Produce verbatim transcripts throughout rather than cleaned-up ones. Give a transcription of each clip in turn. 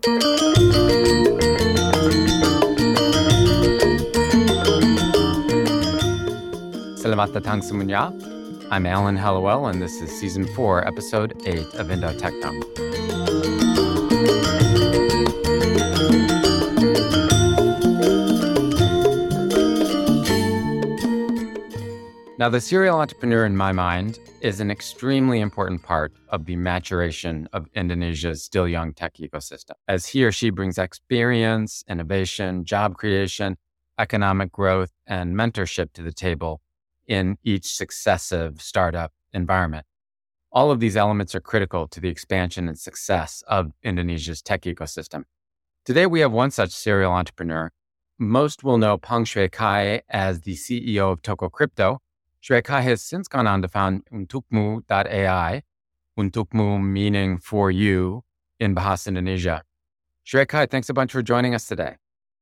Selamat datang semuanya. I'm Alan Hallowell, and this is Season four, Episode eight of Indo Techno. Now, the serial entrepreneur, in my mind, is an extremely important part of the maturation of Indonesia's still young tech ecosystem, as he or she brings experience, innovation, job creation, economic growth, and mentorship to the table in each successive startup environment. All of these elements are critical to the expansion and success of Indonesia's tech ecosystem. Today, we have one such serial entrepreneur. Most will know Peng Shui Kai as the C E O of Toko Crypto. Shui Kai has since gone on to found Untukmu dot A I, Untukmu meaning for you in Bahasa Indonesia. Shui Kai, thanks a bunch for joining us today.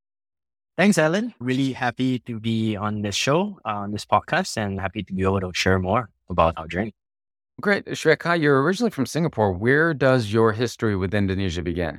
Thanks, Alan. Really happy to be on this show, uh, on this podcast, and happy to be able to share more about our journey. Great. Shui Kai, you're originally from Singapore. Where does your history with Indonesia begin?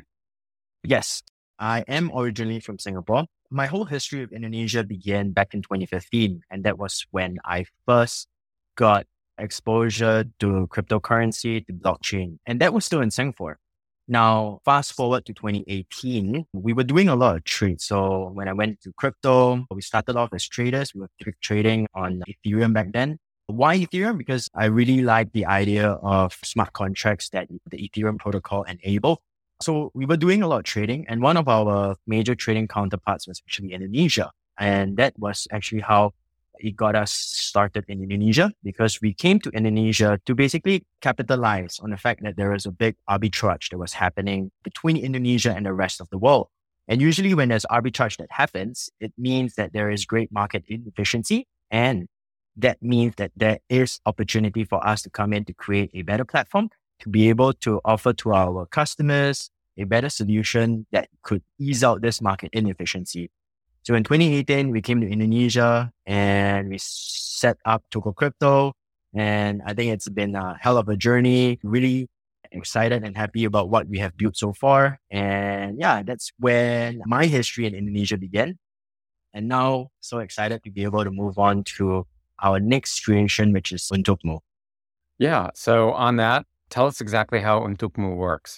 Yes, I am originally from Singapore. My whole history of Indonesia began back in twenty fifteen, and that was when I first got exposure to cryptocurrency, to blockchain, and that was still in Singapore. Now, fast forward to twenty eighteen, we were doing a lot of trades. So when I went to crypto, we started off as traders. We were trading on Ethereum back then. Why Ethereum? Because I really like the idea of smart contracts that the Ethereum protocol enabled. So we were doing a lot of trading, and one of our major trading counterparts was actually Indonesia. And that was actually how it got us started in Indonesia, because we came to Indonesia to basically capitalize on the fact that there was a big arbitrage that was happening between Indonesia and the rest of the world. And usually when there's arbitrage that happens, it means that there is great market inefficiency, and that means that there is opportunity for us to come in to create a better platform to be able to offer to our customers a better solution that could ease out this market inefficiency. So in twenty eighteen, we came to Indonesia and we set up Toko Crypto. And I think it's been a hell of a journey. Really excited and happy about what we have built so far. And yeah, that's when my history in Indonesia began. And now so excited to be able to move on to our next creation, which is Untukmu. Yeah. So on that, tell us exactly how Untukmu works.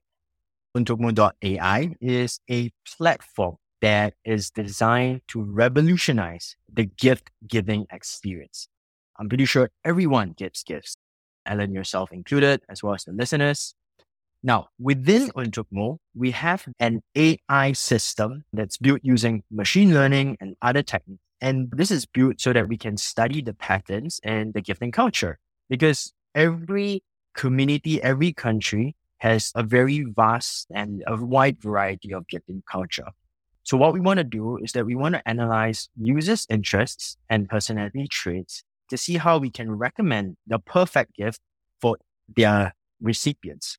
Untukmu dot A I is a platform that is designed to revolutionize the gift-giving experience. I'm pretty sure everyone gives gifts, Alan yourself included, as well as the listeners. Now, within Untukmu, we have an A I system that's built using machine learning and other techniques. And this is built so that we can study the patterns and the gifting culture, because every community, every country has a very vast and a wide variety of gifting culture. So what we want to do is that we want to analyze users' interests and personality traits to see how we can recommend the perfect gift for their recipients.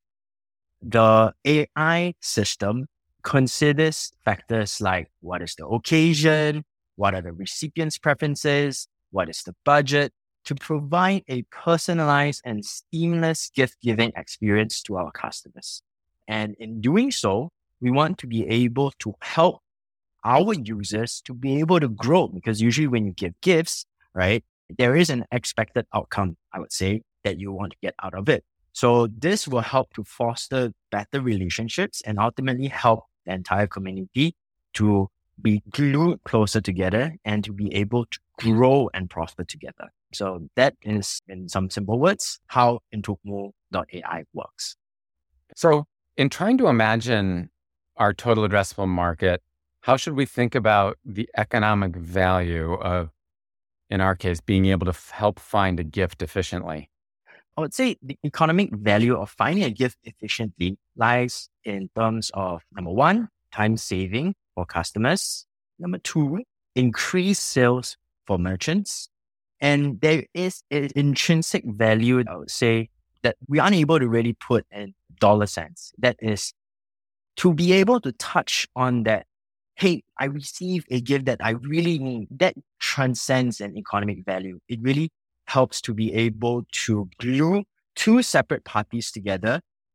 The A I system considers factors like what is the occasion, what are the recipient's preferences, what is the budget, to provide a personalized and seamless gift-giving experience to our customers. And in doing so, we want to be able to help our users to be able to grow, because usually when you give gifts, right, there is an expected outcome, I would say, that you want to get out of it. So this will help to foster better relationships and ultimately help the entire community to be glued closer together and to be able to grow and prosper together. So that is, in some simple words, how Untukmu dot A I works. So in trying to imagine our total addressable market, how should we think about the economic value of, in our case, being able to f- help find a gift efficiently? I would say the economic value of finding a gift efficiently lies in terms of, number one, time saving for customers. Number two, increased sales for merchants. And there is an intrinsic value, I would say, that we aren't able to really put in dollar cents. That is to be able to touch on that, hey, I received a gift that I really need. That transcends an economic value. It really helps to be able to glue two separate parties together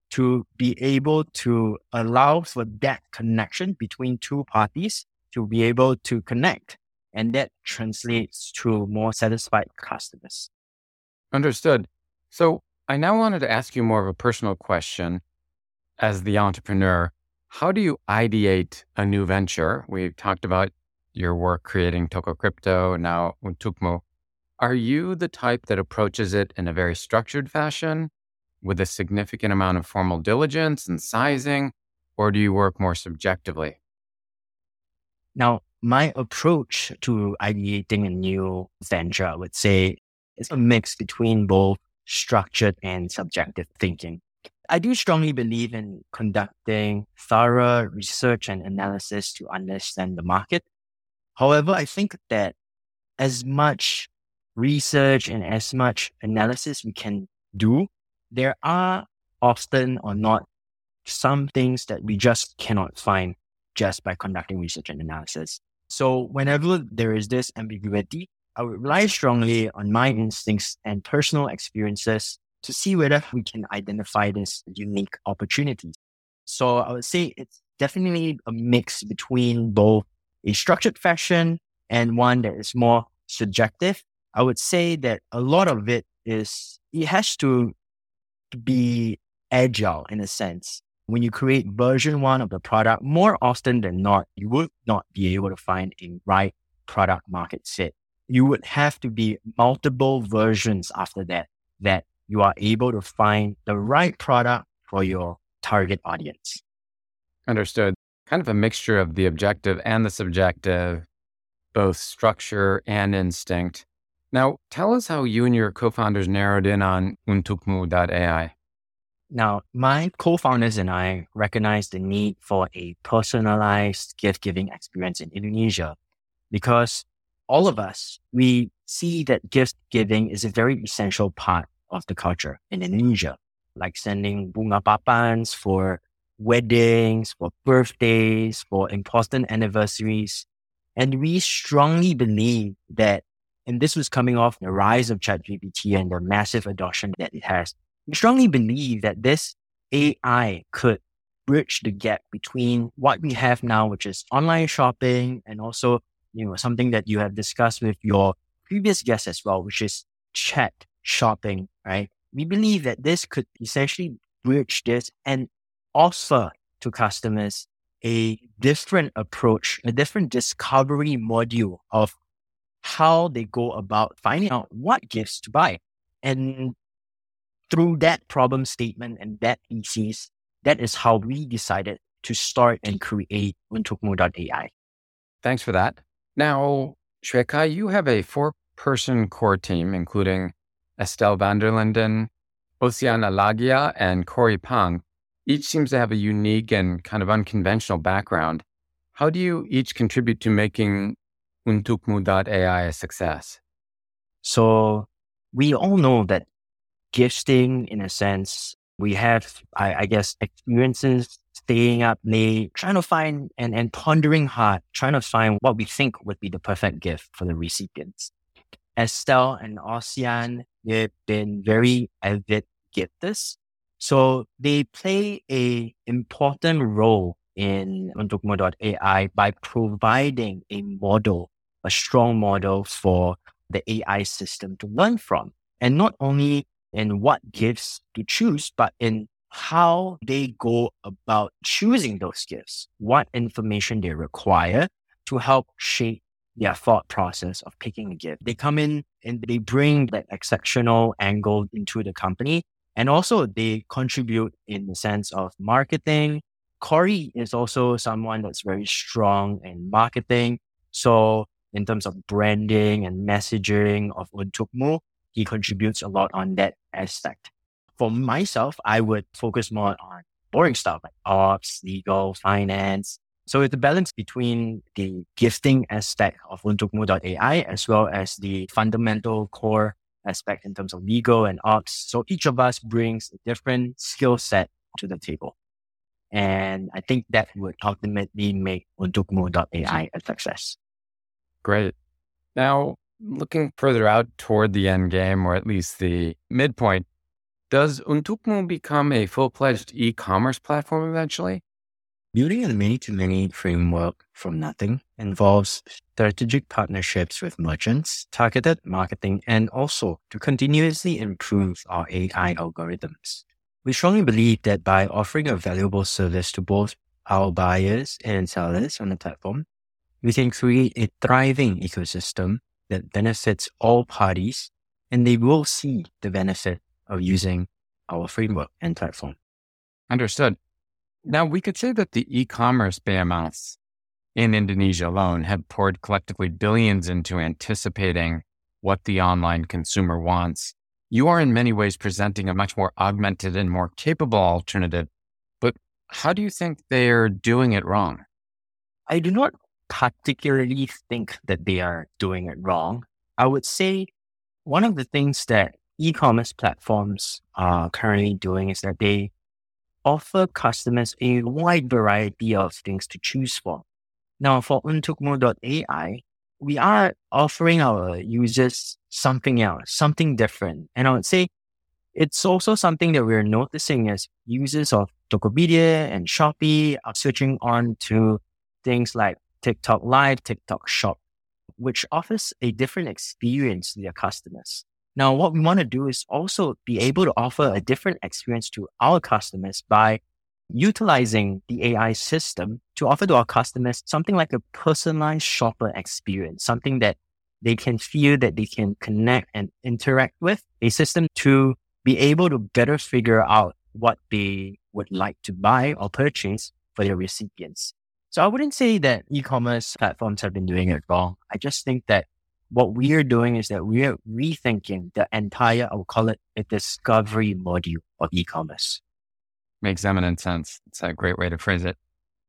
to be able to allow for that connection between two parties to be able to connect. And that translates to more satisfied customers. Understood. So I now wanted to ask you more of a personal question. As the entrepreneur, how do you ideate a new venture? We've talked about your work creating Toko Crypto, now Untookmo. Are you the type that approaches it in a very structured fashion with a significant amount of formal diligence and sizing, or do you work more subjectively? Now, my approach to ideating a new venture, I would say, is a mix between both structured and subjective thinking. I do strongly believe in conducting thorough research and analysis to understand the market. However, I think that as much research and as much analysis we can do, there are often or not some things that we just cannot find just by conducting research and analysis. So whenever there is this ambiguity, I would rely strongly on my instincts and personal experiences to see whether we can identify this unique opportunity. So I would say it's definitely a mix between both a structured fashion and one that is more subjective. I would say that a lot of it is, it has to be agile in a sense. When you create version one of the product, more often than not, you would not be able to find a right product market fit. You would have to be multiple versions after that, that you are able to find the right product for your target audience. Understood. Kind of a mixture of the objective and the subjective, both structure and instinct. Now, tell us how you and your co-founders narrowed in on Untookmo dot A I. Now, my co-founders and I recognized the need for a personalized gift-giving experience in Indonesia because all of us, we see that gift-giving is a very essential part of the culture in Indonesia, like sending bunga papans for weddings, for birthdays, for important anniversaries. And we strongly believe that, and this was coming off the rise of ChatGPT and the massive adoption that it has, we strongly believe that this A I could bridge the gap between what we have now, which is online shopping, and also, you know, something that you have discussed with your previous guest as well, which is chat shopping, right? We believe that this could essentially bridge this and offer to customers a different approach, a different discovery module of how they go about finding out what gifts to buy. And through that problem statement and that thesis, that is how we decided to start and create Untookmo dot A I. Thanks for that. Now, Xuekai, Kai, you have a four-person core team, including Estelle van der Linden, Ocean Alagia, and Corey Pang. Each seems to have a unique and kind of unconventional background. How do you each contribute to making Untookmo dot A I a success? So we all know that gifting, in a sense, we have, I, I guess, experiences staying up late, trying to find and, and pondering hard, trying to find what we think would be the perfect gift for the recipients. Estelle and Ocean, they've been very avid gifters. So they play a important role in Untookmo dot A I by providing a model, a strong model for the A I system to learn from. And not only in what gifts to choose, but in how they go about choosing those gifts, what information they require to help shape their thought process of picking a gift. They come in and they bring that exceptional angle into the company. And also they contribute in the sense of marketing. Corey is also someone that's very strong in marketing. So in terms of branding and messaging of Untookmo, he contributes a lot on that aspect. For myself, I would focus more on boring stuff like ops, legal, finance. So it's a balance between the gifting aspect of Untookmo dot A I as well as the fundamental core aspect in terms of legal and ops. So each of us brings a different skill set to the table. And I think that would ultimately make Untookmo dot A I a success. Great. Now, looking further out toward the end game, or at least the midpoint, Does Untukmu become a full-fledged e-commerce platform eventually? Building a many-to-many framework from nothing involves strategic partnerships with merchants, targeted marketing, and also to continuously improve our A I algorithms. We strongly believe that by offering a valuable service to both our buyers and sellers on the platform, we can create a thriving ecosystem that benefits all parties, and they will see the benefit of using our framework and platform. Understood. Now, we could say that the e-commerce behemoths in Indonesia alone have poured collectively billions into anticipating what the online consumer wants. You are in many ways presenting a much more augmented and more capable alternative, but how do you think they're doing it wrong? I do not particularly think that they are doing it wrong. I would say one of the things that e-commerce platforms are currently doing is that they offer customers a wide variety of things to choose for. Now, for Untukmu dot A I, we are offering our users something else, something different. And I would say it's also something that we're noticing as users of Tokopedia and Shopee are switching on to things like TikTok Live, TikTok Shop, which offers a different experience to their customers. Now, what we want to do is also be able to offer a different experience to our customers by utilizing the A I system to offer to our customers something like a personalized shopper experience, something that they can feel that they can connect and interact with, a system to be able to better figure out what they would like to buy or purchase for their recipients. So I wouldn't say that e-commerce platforms have been doing it wrong. I just think that what we are doing is that we are rethinking the entire, I would call it a discovery module of e-commerce. Makes eminent sense. It's a great way to phrase it.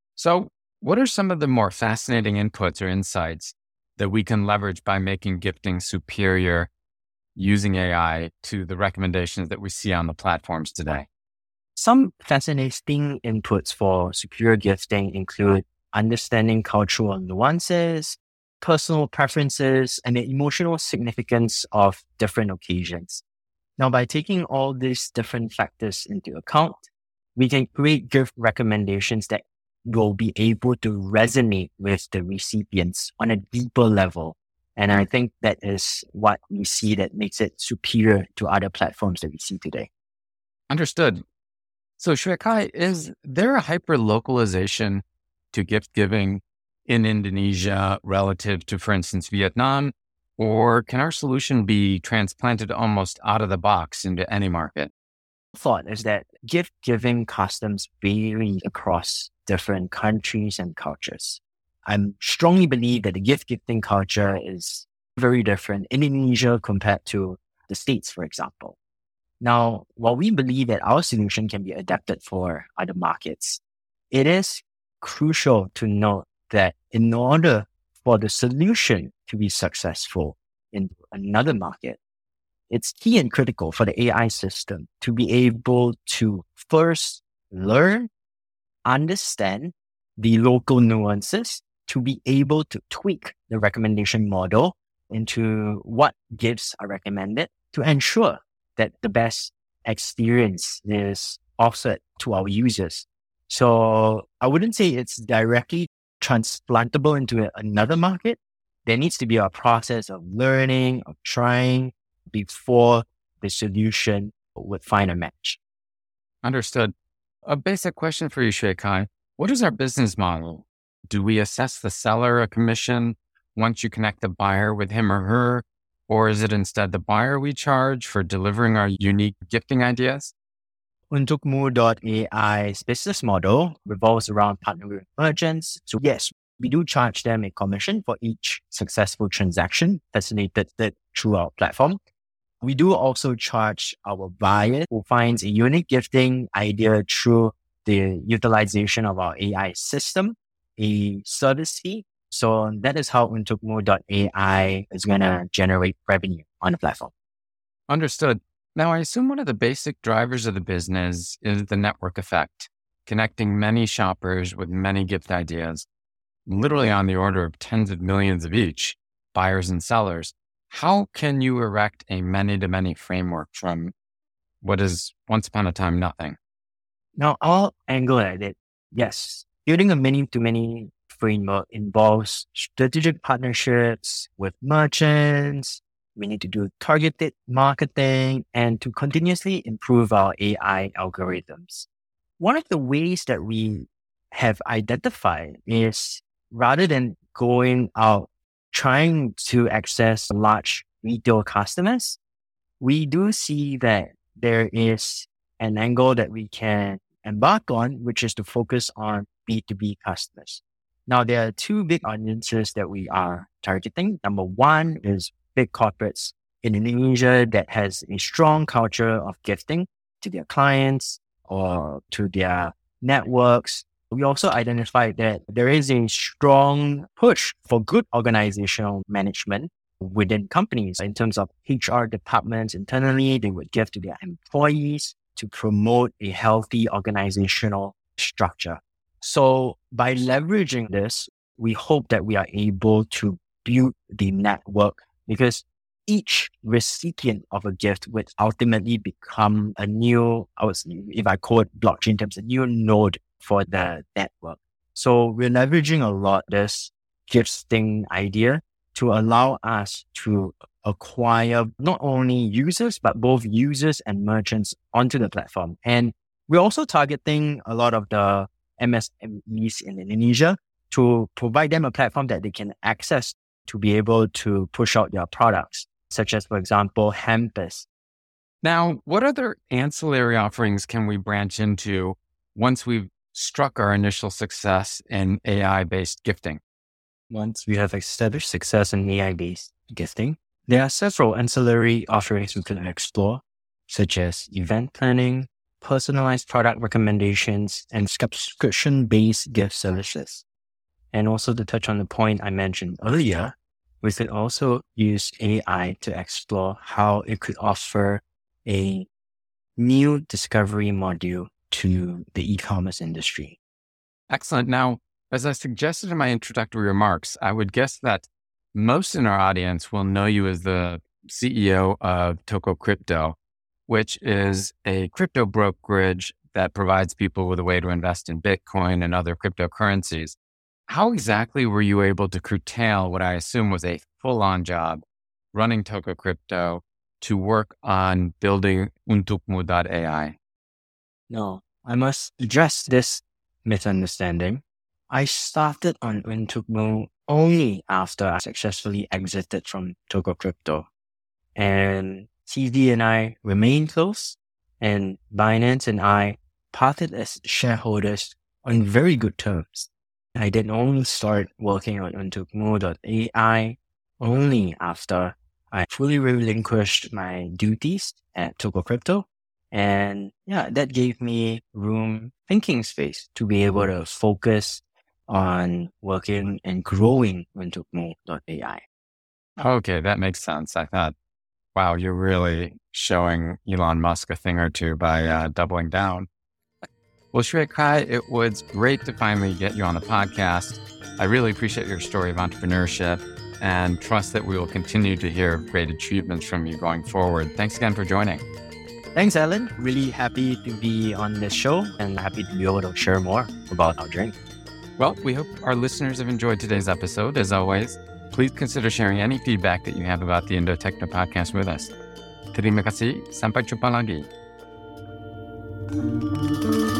So what are some of the more fascinating inputs or insights that we can leverage by making gifting superior using A I to the recommendations that we see on the platforms today? Some fascinating inputs for superior gifting include understanding cultural nuances, personal preferences, and the emotional significance of different occasions. Now, by taking all these different factors into account, we can create gift recommendations that will be able to resonate with the recipients on a deeper level. And I think that is what we see that makes it superior to other platforms that we see today. Understood. So Shrey Khai, is there a hyper-localization to gift giving in Indonesia relative to, for instance, Vietnam? Or can our solution be transplanted almost out of the box into any market? Thought is that gift giving customs vary across different countries and cultures. I strongly believe that the gift gifting culture is very different in Indonesia compared to the States, for example. Now, while we believe that our solution can be adapted for other markets, it is crucial to note that in order for the solution to be successful in another market, it's key and critical for the A I system to be able to first learn, understand the local nuances, to be able to tweak the recommendation model into what gifts are recommended to ensure that the best experience is offered to our users. So I wouldn't say it's directly transplantable into another market. There needs to be a process of learning, of trying before the solution would find a match. Understood. A basic question for you, Shrey Khai. What is our business model? Do we assess the seller a commission once you connect the buyer with him or her? Or is it instead the buyer we charge for delivering our unique gifting ideas? Untukmu dot A I's business model revolves around partnering with merchants. So yes, we do charge them a commission for each successful transaction facilitated through our platform. We do also charge our buyer who finds a unique gifting idea through the utilization of our A I system, a service fee. So that is how Untukmu dot A I is going to generate revenue on the platform. Understood. Now, I assume one of the basic drivers of the business is the network effect, connecting many shoppers with many gift ideas, literally on the order of tens of millions of each, buyers and sellers. How can you erect a many-to-many framework from what is once upon a time nothing? Now, our angle at it, yes, building a many-to-many framework involves strategic partnerships with merchants. We need to do targeted marketing and to continuously improve our A I algorithms. One of the ways that we have identified is rather than going out trying to access large retail customers, we do see that there is an angle that we can embark on, which is to focus on B two B customers. Now, there are two big audiences that we are targeting. Number one is big corporates in Indonesia that has a strong culture of gifting to their clients or to their networks. We also identified that there is a strong push for good organizational management within companies in terms of H R departments internally. They would give to their employees to promote a healthy organizational structure. So by leveraging this, we hope that we are able to build the network, because each recipient of a gift would ultimately become a new, I would say, if I quote blockchain terms, a new node for the network. So we're leveraging a lot this gifting idea to allow us to acquire not only users, but both users and merchants onto the platform. And we're also targeting a lot of the M S M Es in Indonesia to provide them a platform that they can access to be able to push out their products, such as, for example, hampers. Now, what other ancillary offerings can we branch into once we've struck our initial success in A I-based gifting? Once we have established success in A I-based gifting, there are several ancillary offerings we can explore, such as event planning, personalized product recommendations, and subscription-based gift services. And also to touch on the point I mentioned earlier, we could also use A I to explore how it could offer a new discovery module to the e-commerce industry. Excellent. Now, as I suggested in my introductory remarks, I would guess that most in our audience will know you as the C E O of Toko Crypto, which is a crypto brokerage that provides people with a way to invest in Bitcoin and other cryptocurrencies. How exactly were you able to curtail what I assume was a full-on job running Toko Crypto to work on building Untukmu dot A I? No, I must address this misunderstanding. I started on Untukmu only after I successfully exited from Toko Crypto. And C V and I remained close, and Binance and I parted as shareholders on very good terms. I did only start working on Untukmu dot A I only after I fully relinquished my duties at Toko Crypto. And yeah, that gave me room, thinking space to be able to focus on working and growing Untukmu dot A I. Okay, that makes sense. I thought, wow, you're really showing Elon Musk a thing or two by uh, doubling down. Well, Shrey Khai, it was great to finally get you on the podcast. I really appreciate your story of entrepreneurship and trust that we will continue to hear great achievements from you going forward. Thanks again for joining. Thanks, Alan. Really happy to be on this show and happy to be able to share more about our journey. Well, we hope our listeners have enjoyed today's episode. As always, please consider sharing any feedback that you have about the Indo Techno Podcast with us. Terima kasih. Sampai jumpa lagi.